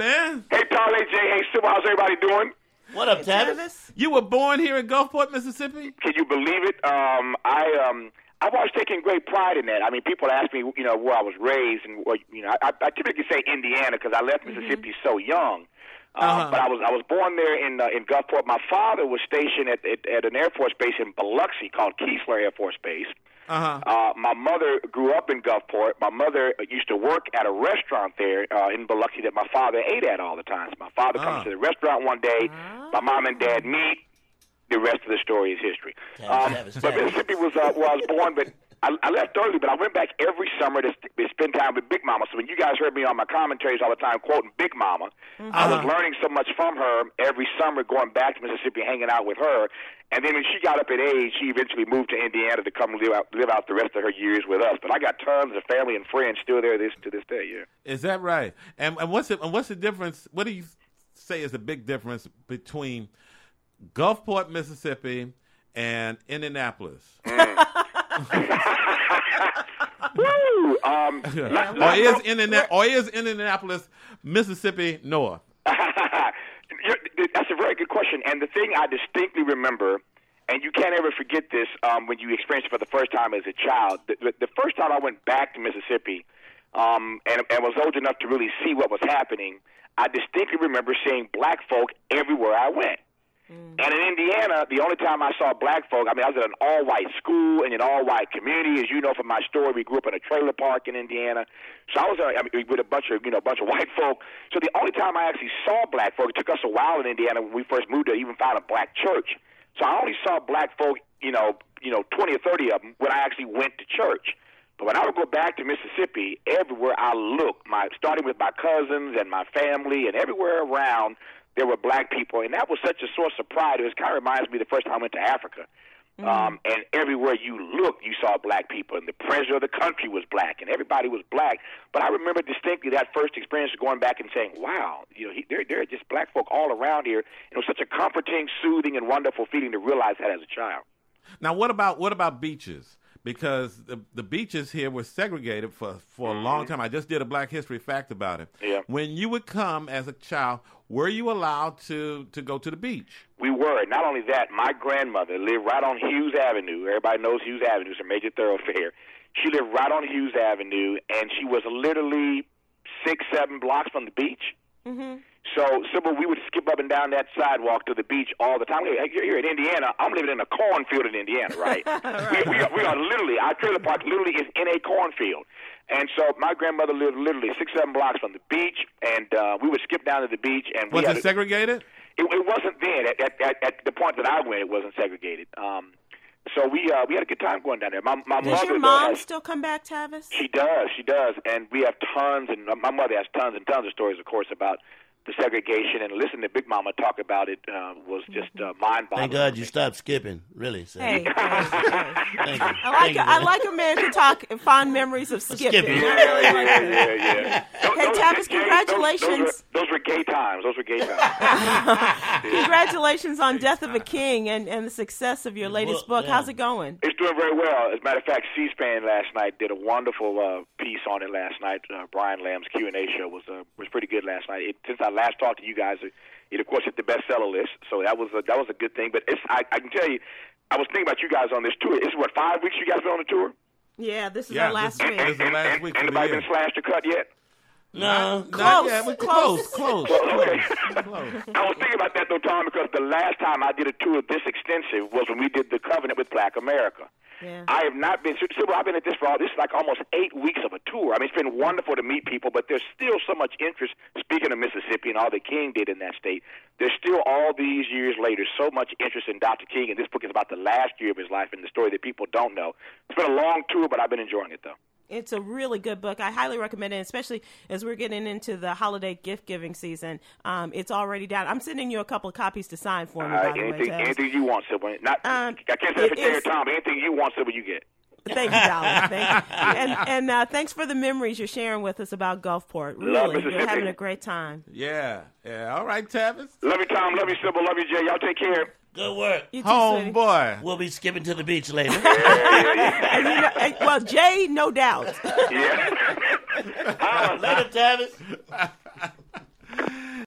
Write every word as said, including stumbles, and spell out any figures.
man? Hey, Tom, hey, Jay, hey, Super, how's everybody doing? What up, Tavis? You were born here in Gulfport, Mississippi? Can you believe it? Um, I um, I've always taken great pride in that. I mean, people ask me, you know, where I was raised, and you know, I, I typically say Indiana because I left Mississippi mm-hmm. so young. Um, uh-huh. But I was I was born there in uh, in Gulfport. My father was stationed at, at at an Air Force base in Biloxi called Keesler Air Force Base. Uh-huh. Uh, my mother grew up in Gulfport. My mother used to work at a restaurant there uh, in Biloxi that my father ate at all the time. So my father uh-huh. comes to the restaurant one day. Uh-huh. My mom and dad meet. The rest of the story is history. Um, but Mississippi was uh, where I was born, but I, I left early, but I went back every summer to, to spend time with Big Mama. So when you guys heard me on my commentaries all the time quoting Big Mama, mm-hmm. I was learning so much from her every summer, going back to Mississippi, hanging out with her. And then when she got up in age, she eventually moved to Indiana to come live out, live out the rest of her years with us. But I got tons of family and friends still there this, to this day. Yeah. Is that right? And, and what's it, and what's the difference? What do you say is the big difference between Gulfport, Mississippi, and Indianapolis? Mm. Woo! Um, yeah. or, is Indiana- or is Indianapolis, Mississippi North? That's a very good question. And the thing I distinctly remember, and you can't ever forget this um, when you experience it for the first time as a child, the, the first time I went back to Mississippi um, and, and was old enough to really see what was happening, I distinctly remember seeing black folk everywhere I went. And in Indiana, the only time I saw black folk, I mean, I was at an all-white school and an all-white community. As you know from my story, we grew up in a trailer park in Indiana. So I was uh, I mean, with a bunch of, you know, a bunch of white folk. So the only time I actually saw black folk, it took us a while in Indiana when we first moved to even find a black church. So I only saw black folk, you know, you know, twenty or thirty of them when I actually went to church. But when I would go back to Mississippi, everywhere I looked, my starting with my cousins and my family and everywhere around, there were black people, and that was such a source of pride. It was, kind of reminds me of the first time I went to Africa. Mm. Um, and everywhere you looked, you saw black people, and the president of the country was black, and everybody was black. But I remember distinctly that first experience of going back and saying, wow, you know, he, there, there are just black folk all around here. And it was such a comforting, soothing, and wonderful feeling to realize that as a child. Now, what about what about beaches? Because the the beaches here were segregated for, for mm-hmm. a long time. I just did a Black History Fact about it. Yeah. When you would come as a child, were you allowed to, to go to the beach? We were. Not only that, my grandmother lived right on Hughes Avenue. Everybody knows Hughes Avenue. It's a major thoroughfare. She lived right on Hughes Avenue, and she was literally six, seven blocks from the beach. Mm-hmm. So, Sybil, we would skip up and down that sidewalk to the beach all the time. Here in Indiana, I'm living in a cornfield in Indiana, right? right. We, we, are, we are literally, our trailer park literally is in a cornfield. And so my grandmother lived literally six, seven blocks from the beach, and uh, we would skip down to the beach. And Was we it had, segregated? It, it wasn't then. At, at, at, at the point that I went, it wasn't segregated. Um, so we uh, we had a good time going down there. My, my does mother, your mom has, still come back, Tavis? She does, she does. And we have tons, and my mother has tons and tons of stories, of course, about the segregation, and listening to Big Mama talk about it uh, was just uh, mind-boggling. Thank God you stopped skipping, really. So. Hey, hey, hey. Thank you. I like, a, I like a man who talk fond memories of skipping. skipping. Yeah, yeah, yeah, yeah. Those, hey, those Tavis, gay, congratulations. Those, those, were, those were gay times. Those were gay times. Congratulations on Death of a King and, and the success of your latest book. Yeah. How's it going? It's doing very well. As a matter of fact, C-SPAN last night did a wonderful uh, piece on it last night. Uh, Brian Lamb's Q and A show was uh, was pretty good last night. It, since I last talked to you guys, it of course hit the bestseller list, so that was a, that was a good thing. But it's I, I can tell you, I was thinking about you guys on this tour. This is what, five weeks you guys been on the tour? Yeah, this is Yeah, our last this- week. this is the And, last and, week and of the anybody year. been slashed or cut yet? No. Close. Yeah, we're Close. close, close, Well, okay. close, close. I was thinking about that though, Tom, because the last time I did a tour this extensive was when we did the Covenant with Black America. Yeah. I have not been, Sybil, I've been at this for all, this is like almost eight weeks of a tour. I mean, it's been wonderful to meet people, but there's still so much interest, speaking of Mississippi and all that King did in that state, there's still all these years later so much interest in Doctor King, and this book is about the last year of his life and the story that people don't know. It's been a long tour, but I've been enjoying it, though. It's a really good book. I highly recommend it, especially as we're getting into the holiday gift-giving season. Um, it's already down. I'm sending you a couple of copies to sign for me, Uh, by the anything, way, Taz. anything you want, Sybil. Not, Um, I can't say it for Jay or is- Tom, but anything you want, Sybil, you get. Thank you, darling. Thank you. And, and uh, thanks for the memories you're sharing with us about Gulfport. Love Really, Mississippi. you're having a great time. Yeah, yeah. All right, Tavis. Love you, Tom. Love you, Sybil. Love you, Jay. Y'all take care. Good work. You too, Home sweetie. boy. We'll be skipping to the beach later. And you know, and- well, Jay, no doubt. Yeah. Later, Tavis.